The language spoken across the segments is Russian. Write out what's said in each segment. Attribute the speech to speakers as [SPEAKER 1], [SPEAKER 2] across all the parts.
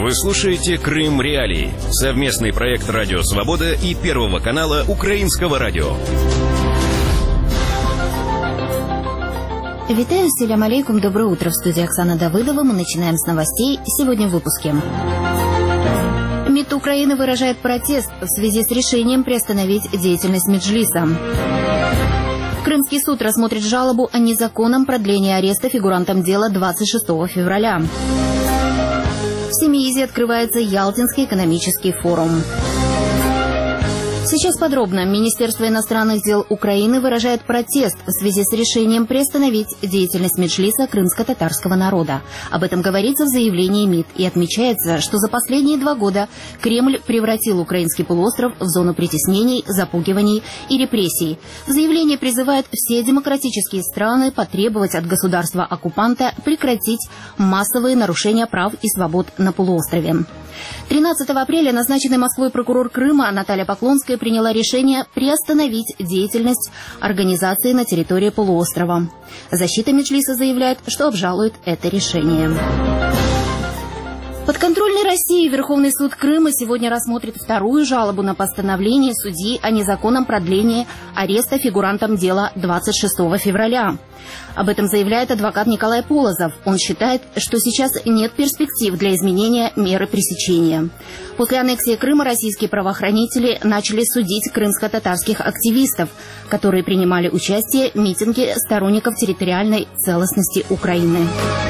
[SPEAKER 1] Вы слушаете «Крым Реалии» — совместный проект «Радио Свобода» и Первого канала Украинского радио.
[SPEAKER 2] Витаю, селям алейкум, доброе утро. В студии Оксана Давыдова. Мы начинаем с новостей. Сегодня в выпуске. МИД Украины выражает протест в связи с решением приостановить деятельность Меджлиса. Крымский суд рассмотрит жалобу о незаконном продлении ареста фигурантам дела 26 февраля. В Семиизе открывается Ялтинский экономический форум. Сейчас подробно. Министерство иностранных дел Украины выражает протест в связи с решением приостановить деятельность Меджлиса крымско-татарского народа. Об этом говорится в заявлении МИД и отмечается, что за последние 2 года Кремль превратил украинский полуостров в зону притеснений, запугиваний и репрессий. В заявлении призывают все демократические страны потребовать от государства-оккупанта прекратить массовые нарушения прав и свобод на полуострове. 13 апреля назначенный Москвой прокурор Крыма Наталья Поклонская приняла решение приостановить деятельность организации на территории полуострова. Защита Меджлиса заявляет, что обжалует это решение. Подконтрольной России Верховный суд Крыма сегодня рассмотрит вторую жалобу на постановление судьи о незаконном продлении ареста фигурантам дела 26 февраля. Об этом заявляет адвокат Николай Полозов. Он считает, что сейчас нет перспектив для изменения меры пресечения. После аннексии Крыма российские правоохранители начали судить крымско-татарских активистов, которые принимали участие в митинге сторонников территориальной целостности Украины.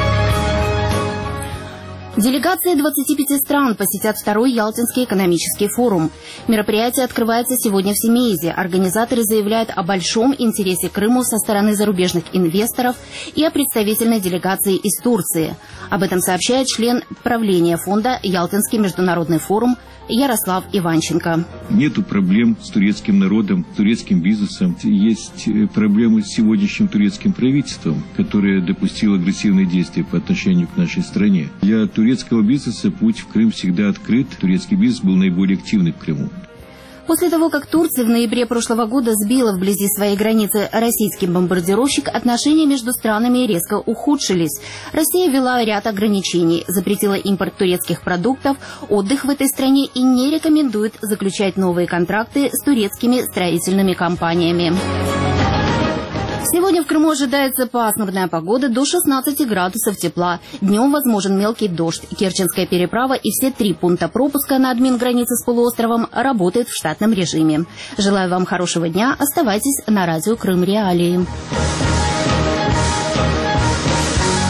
[SPEAKER 2] Делегации 25 стран посетят второй Ялтинский экономический форум. Мероприятие открывается сегодня в Семиизе. Организаторы заявляют о большом интересе к Крыму со стороны зарубежных инвесторов и о представительной делегации из Турции. Об этом сообщает член правления фонда «Ялтинский международный форум» Ярослав Иванченко.
[SPEAKER 3] Нету проблем с турецким народом, с турецким бизнесом. Есть проблемы с сегодняшним турецким правительством, которое допустило агрессивные действия по отношению к нашей стране. Для турецкого бизнеса путь в Крым всегда открыт. Турецкий бизнес был наиболее активный в Крыму.
[SPEAKER 2] После того, как Турция в ноябре прошлого года сбила вблизи своей границы российский бомбардировщик, отношения между странами резко ухудшились. Россия ввела ряд ограничений, запретила импорт турецких продуктов, отдых в этой стране и не рекомендует заключать новые контракты с турецкими строительными компаниями. Сегодня в Крыму ожидается пасмурная погода до 16 градусов тепла. Днем возможен мелкий дождь. Керченская переправа и все 3 пункта пропуска на админгранице с полуостровом работают в штатном режиме. Желаю вам хорошего дня. Оставайтесь на радио «Крым Реалии».